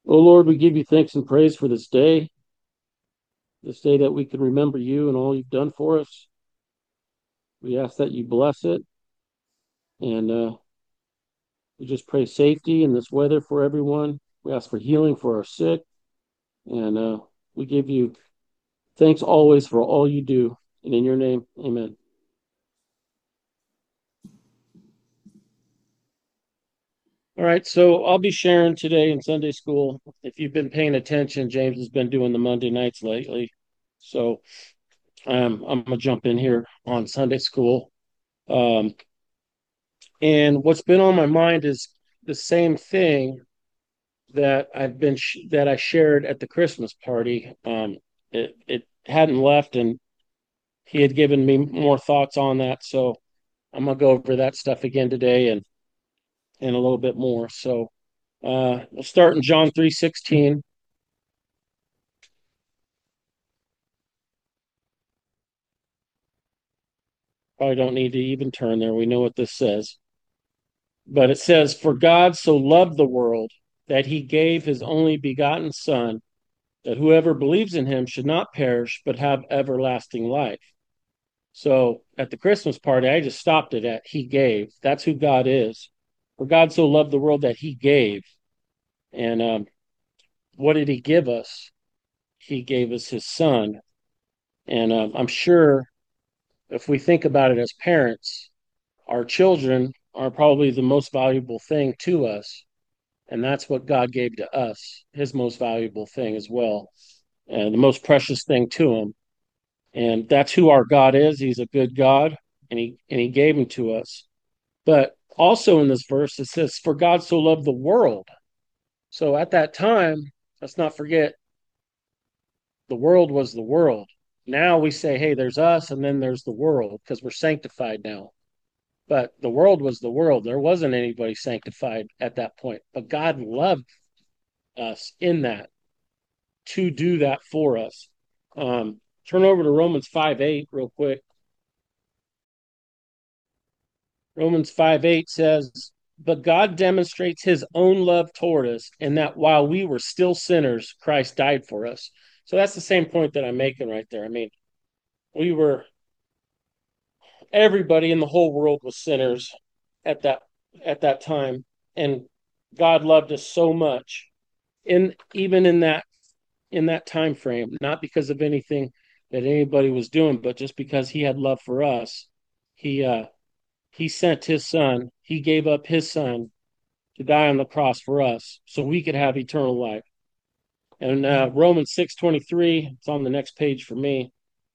Oh Lord, we give you thanks and praise for this day that we can remember you and all you've done for us. We ask that you bless it, and we just pray safety in this weather for everyone. We ask for healing for our sick, and we give you thanks always for all you do. And in your name, amen. All right, so I'll be sharing today in Sunday school. If you've been paying attention, James has been doing the Monday nights lately. So I'm going to jump in here on Sunday school. Um, And what's been on my mind is the same thing that I shared at the Christmas party. It hadn't left, and he had given me more thoughts on that. So I'm gonna go over that stuff again today and a little bit more. So we'll start in John 3:16. Probably don't need to even turn there. We know what this says. But it says, "For God so loved the world that he gave his only begotten Son, that whoever believes in him should not perish, but have everlasting life." So at the Christmas party, I just stopped it at he gave. That's who God is. For God so loved the world that he gave. And what did he give us? He gave us his son. And I'm sure if we think about it as parents, our children are probably the most valuable thing to us. And that's what God gave to us, his most valuable thing as well, and the most precious thing to him. And that's who our God is. He's a good God, and he gave him to us. But also in this verse it says, "For God so loved the world." So at that time, let's not forget, the world was the world. Now we say, hey, there's us, and then there's the world because we're sanctified now. But the world was the world. There wasn't anybody sanctified at that point. But God loved us in that to do that for us. Turn over to Romans 5:8 real quick. Romans 5:8 says, "But God demonstrates his own love toward us in that while we were still sinners, Christ died for us." So that's the same point that I'm making right there. I mean, we were, everybody in the whole world was sinners at that time. And God loved us so much even in that time frame, not because of anything that anybody was doing, but just because he had love for us. He sent his son. He gave up his son to die on the cross for us so we could have eternal life. And Romans 6:23, it's on the next page for me.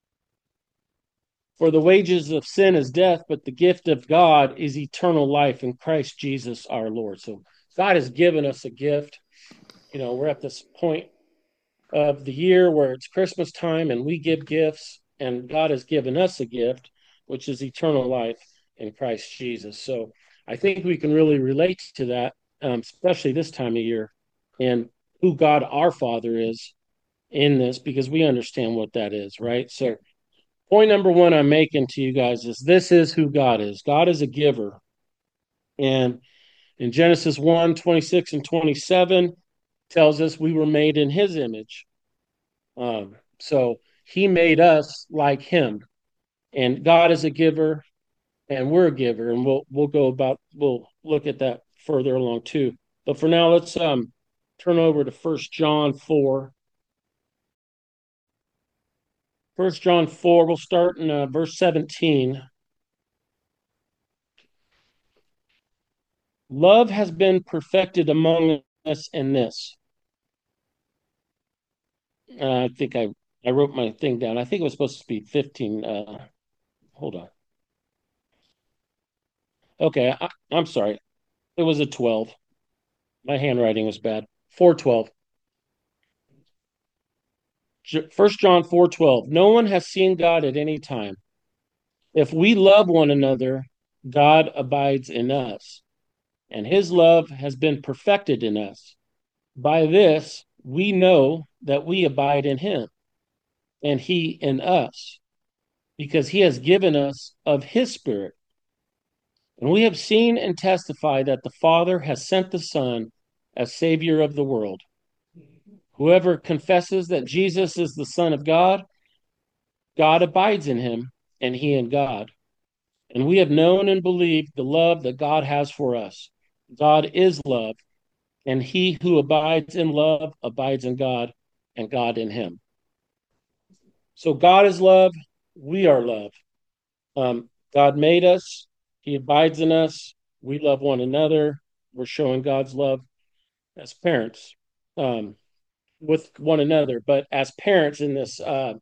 "For the wages of sin is death, but the gift of God is eternal life in Christ Jesus our Lord." So God has given us a gift. You know, we're at this point of the year where it's Christmas time and we give gifts, and God has given us a gift, which is eternal life in Christ Jesus. So I think we can really relate to that, especially this time of year, and who God our Father is in this, because we understand what that is, right? So, point number one I'm making to you guys is this is who God is. God is a giver. And in Genesis 1:26 and 27, tells us we were made in his image. So he made us like him, and God is a giver, and we're a giver, and we'll look at that further along too. But for now, let's turn over to First John 4. First John 4. We'll start in verse 17. "Love has been perfected among us in this." I think I wrote my thing down. I think it was supposed to be 15. Hold on. Okay, I'm sorry. It was a 12. My handwriting was bad. 4:12. First John 4:12. "No one has seen God at any time. If we love one another, God abides in us, and his love has been perfected in us. By this we know that we abide in him, and he in us, because he has given us of his spirit. And we have seen and testify that the Father has sent the Son as Savior of the world. Whoever confesses that Jesus is the Son of God, God abides in him, and he in God. And we have known and believed the love that God has for us. God is love, and he who abides in love abides in God, and God in him. So God is love. We are love. God made us. He abides in us. We love one another. We're showing God's love as parents um, with one another, but as parents in this,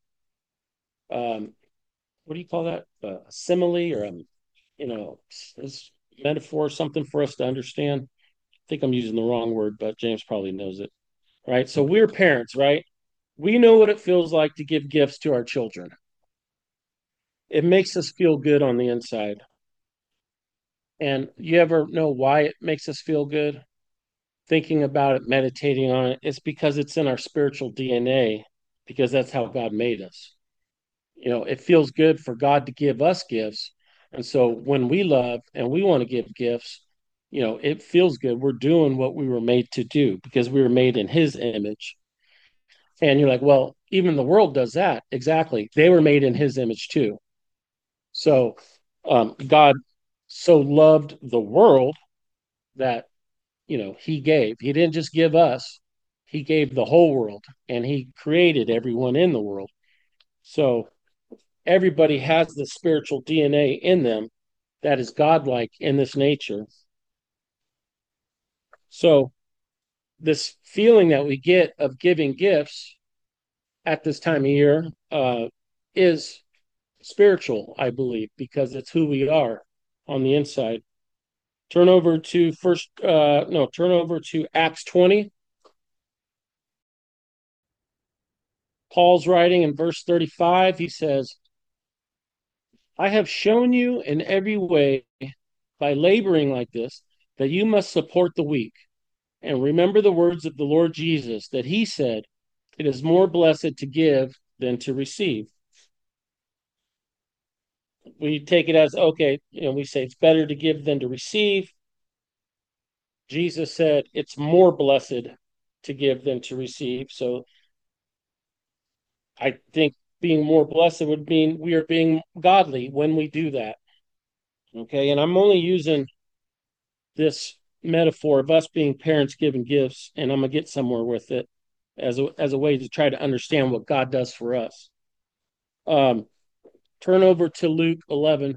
what do you call that? Simile or you know, this metaphor, something for us to understand. I think I'm using the wrong word, but James probably knows it, right? So we're parents, right? We know what it feels like to give gifts to our children. It makes us feel good on the inside. And you ever know why it makes us feel good? Thinking about it, meditating on it, it's because it's in our spiritual DNA, because that's how God made us. It feels good for God to give us gifts. And so when we love and we want to give gifts, it feels good. We're doing what we were made to do because we were made in his image. And you're like, well, even the world does that. Exactly. They were made in his image too. So God so loved the world that, he gave. He didn't just give us, he gave the whole world and he created everyone in the world. So everybody has the spiritual DNA in them that is godlike in this nature. So this feeling that we get of giving gifts at this time of year is spiritual, I believe, because it's who we are on the inside. Turn over to turn over to Acts 20. Paul's writing in verse 35. He says, I have shown you in every way by laboring like this that you must support the weak. And remember the words of the Lord Jesus that he said, it is more blessed to give than to receive. We take it as, okay, we say it's better to give than to receive. Jesus said it's more blessed to give than to receive. So I think being more blessed would mean we are being godly when we do that. Okay. And I'm only using this metaphor of us being parents giving gifts, and I'm going to get somewhere with it as a way to try to understand what God does for us. Um, turn over to Luke 11.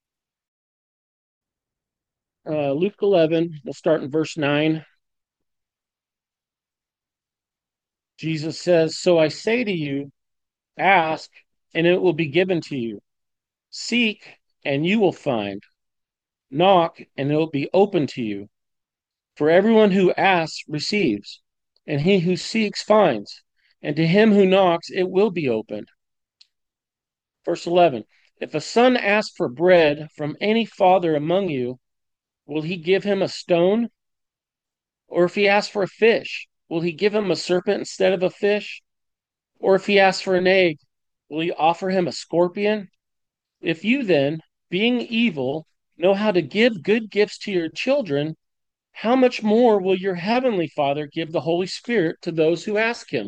Luke 11, we'll start in verse 9. Jesus says, so I say to you, ask, and it will be given to you. Seek, and you will find. Knock, and it will be open to you. For everyone who asks receives, and he who seeks finds, and to him who knocks it will be opened. Verse 11, if a son asks for bread from any father among you, will he give him a stone? Or if he asks for a fish, will he give him a serpent instead of a fish? Or if he asks for an egg, will he offer him a scorpion? If you then, being evil, know how to give good gifts to your children, how much more will your heavenly Father give the Holy Spirit to those who ask him?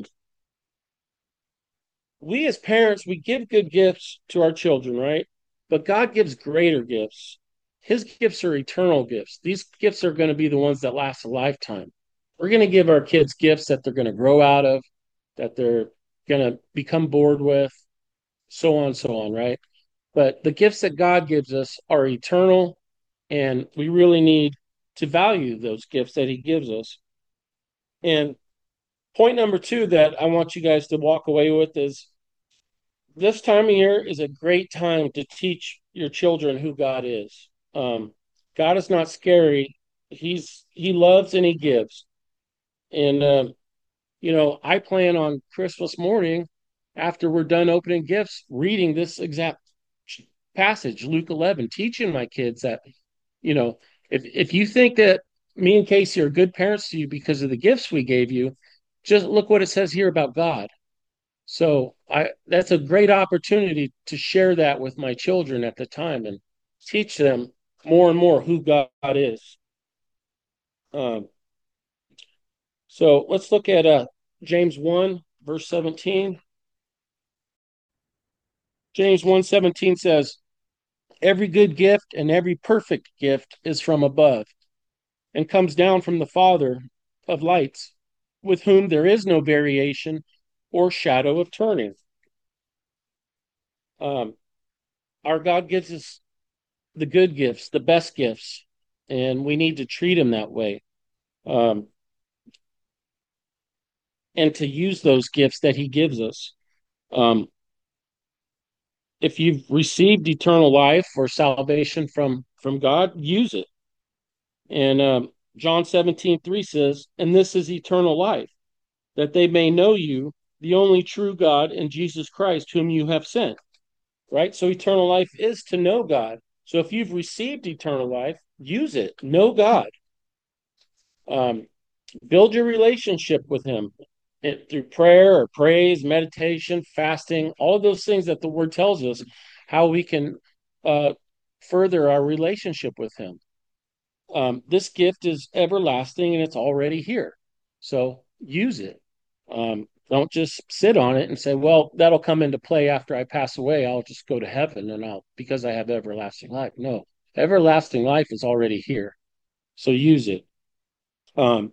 We as parents, we give good gifts to our children, right? But God gives greater gifts. His gifts are eternal gifts. These gifts are going to be the ones that last a lifetime. We're going to give our kids gifts that they're going to grow out of, that they're going to become bored with, so on, right? But the gifts that God gives us are eternal, and we really need to value those gifts that He gives us. And point number two that I want you guys to walk away with is this time of year is a great time to teach your children who God is. God is not scary. He loves and He gives. And I plan on Christmas morning, after we're done opening gifts, reading this exact passage, Luke 11, teaching my kids that, you know, if you think that me and Casey are good parents to you because of the gifts we gave you, just look what it says here about God. So that's a great opportunity to share that with my children at the time and teach them more and more who God is. Um, so let's look at James 1, verse 17. James 1:17 says, every good gift and every perfect gift is from above and comes down from the Father of lights, with whom there is no variation or shadow of turning. Um, our God gives us the good gifts, the best gifts, and we need to treat him that way. Um, and to use those gifts that he gives us. Um, if you've received eternal life or salvation from God, use it. And John 17:3 says, and this is eternal life, that they may know you, the only true God, and Jesus Christ, whom you have sent. Right? So eternal life is to know God. So if you've received eternal life, use it. Know God. Um, build your relationship with him through prayer or praise, meditation, fasting, all of those things that the word tells us how we can uh, further our relationship with him. This gift is everlasting and it's already here. So use it. Don't just sit on it and say, well, that'll come into play after I pass away. I'll just go to heaven and because I have everlasting life. No, everlasting life is already here. So use it. Um,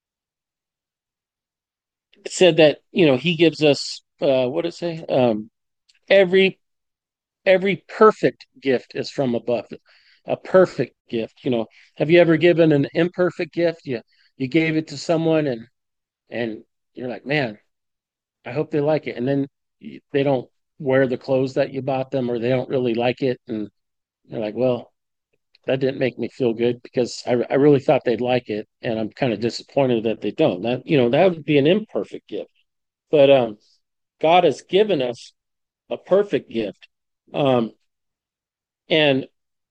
it said that, he gives us, what did it say? Every, every perfect gift is from above. A perfect gift. Have you ever given an imperfect gift? You gave it to someone and you're like, man, I hope they like it. And then they don't wear the clothes that you bought them, or they don't really like it. And you're like, well, that didn't make me feel good because I really thought they'd like it. And I'm kind of disappointed that they don't. That would be an imperfect gift. But God has given us a perfect gift. Um, and,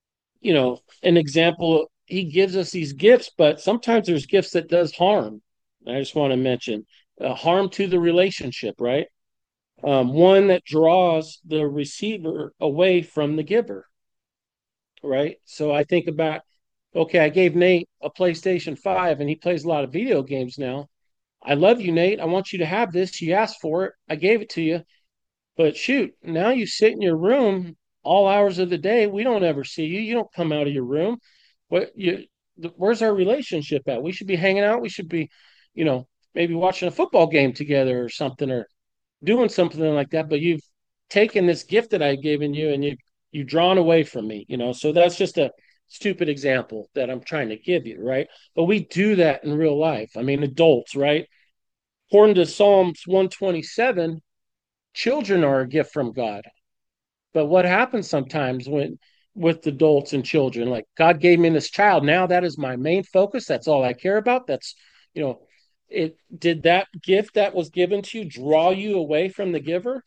an example, he gives us these gifts, but sometimes there's gifts that does harm. I just want to mention harm to the relationship, right? One that draws the receiver away from the giver, right? So I think about, okay, I gave Nate a PlayStation 5 and he plays a lot of video games now. I love you, Nate. I want you to have this. You asked for it. I gave it to you. But shoot, now you sit in your room all hours of the day. We don't ever see you. You don't come out of your room. Where's our relationship at? We should be hanging out. We should be, maybe watching a football game together or something, or doing something like that, but you've taken this gift that I've given you and you've drawn away from me. So that's just a stupid example that I'm trying to give you, right? But we do that in real life. I mean, adults, right? According to Psalms 127, children are a gift from God. But what happens sometimes when with adults and children, like God gave me this child, now that is my main focus. That's all I care about. That's, you know, it did that gift that was given to you draw you away from the giver?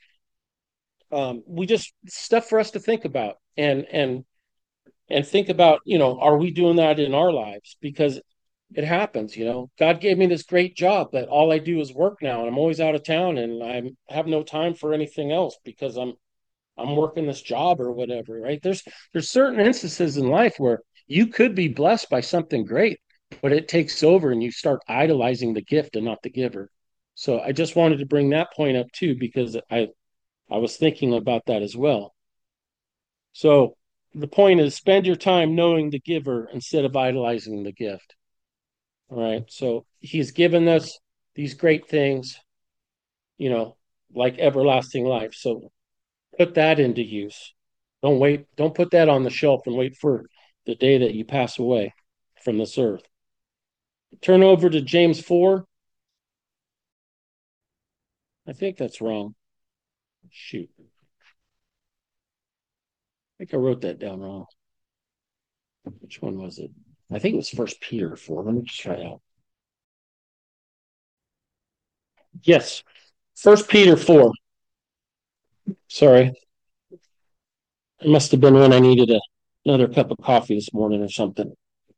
We just stuff for us to think about and think about, are we doing that in our lives? Because it happens. God gave me this great job, but all I do is work now, and I'm always out of town, and I have no time for anything else because I'm working this job or whatever, right? There's certain instances in life where you could be blessed by something great, but it takes over and you start idolizing the gift and not the giver. So I just wanted to bring that point up too, because I was thinking about that as well. So the point is spend your time knowing the giver instead of idolizing the gift. All right. So he's given us these great things, you know, like everlasting life. So put that into use. Don't put that on the shelf and wait for the day that you pass away from this earth. Turn over to James 4. I think that's wrong. Shoot. I think I wrote that down wrong. Which one was it? I think it was First Peter 4. Let me just try it out. Yes, First Peter 4. Sorry, it must have been when I needed another cup of coffee this morning or something.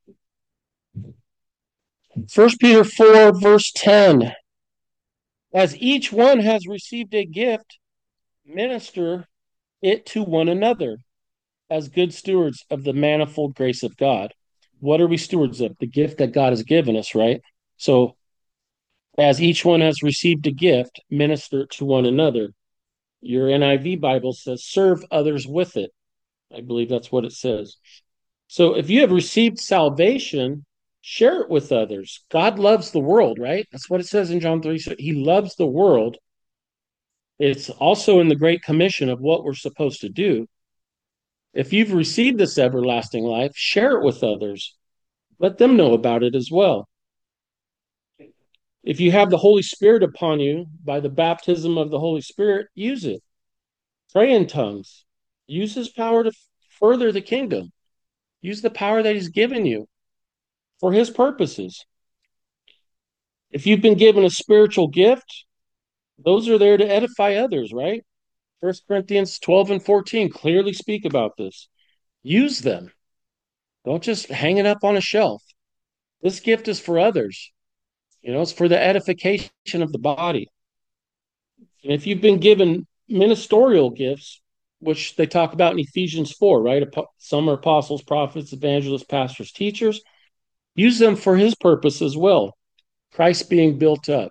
First Peter 4, verse 10. As each one has received a gift, minister it to one another as good stewards of the manifold grace of God. What are we stewards of? The gift that God has given us, right? So As each one has received a gift, minister to one another. Your NIV Bible says, serve others with it. I believe that's what it says. So if you have received salvation, share it with others. God loves the world, right? That's what it says in John 3. He loves the world. It's also in the Great Commission of what we're supposed to do. If you've received this everlasting life, share it with others. Let them know about it as well. If you have the Holy Spirit upon you by the baptism of the Holy Spirit, use it. Pray in tongues. Use his power to further the kingdom. Use the power that he's given you for his purposes. If you've been given a spiritual gift, those are there to edify others, right? 1 Corinthians 12 and 14 clearly speak about this. Use them. Don't just hang it up on a shelf. This gift is for others. It's for the edification of the body. And if you've been given ministerial gifts, which they talk about in Ephesians 4, right? Some are apostles, prophets, evangelists, pastors, teachers. Use them for his purpose as well. Christ being built up.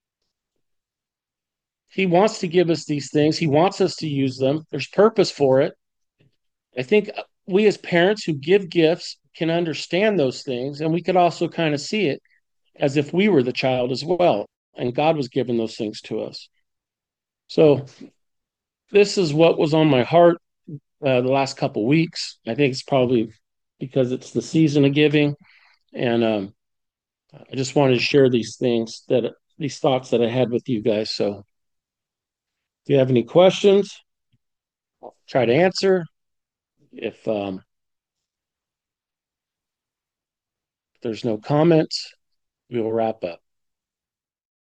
He wants to give us these things. He wants us to use them. There's purpose for it. I think we as parents who give gifts can understand those things, and we could also kind of see it as if we were the child as well, and God was giving those things to us. So this is what was on my heart the last couple of weeks. I think it's probably because it's the season of giving, and I just wanted to share these thoughts that I had with you guys. So if you have any questions, I'll try to answer. If there's no comments, we will wrap up.